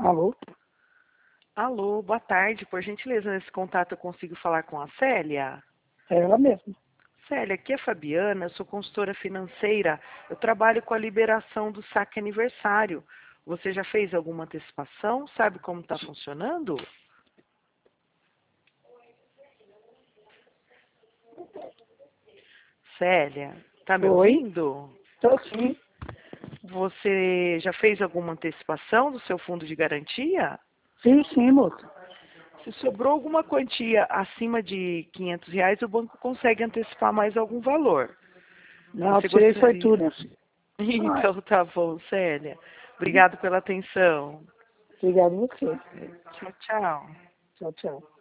Alô? Alô, boa tarde. Por gentileza, nesse contato eu consigo falar com a Célia? É ela mesma. Célia, aqui é a Fabiana, eu sou consultora financeira. Eu trabalho com a liberação do saque aniversário. Você já fez alguma antecipação? Sabe como está funcionando? Célia, tá me Oi? ouvindo? Tô sim. Você já fez alguma antecipação do seu fundo de garantia? Sim, moço. Se sobrou alguma quantia acima de R$ 500, o banco consegue antecipar mais algum valor. Não, Você tirei foi gostaria? tudo. Ah, Então tá bom, Célia. Obrigado pela atenção. obrigado a você. Tchau, tchau. Tchau, tchau.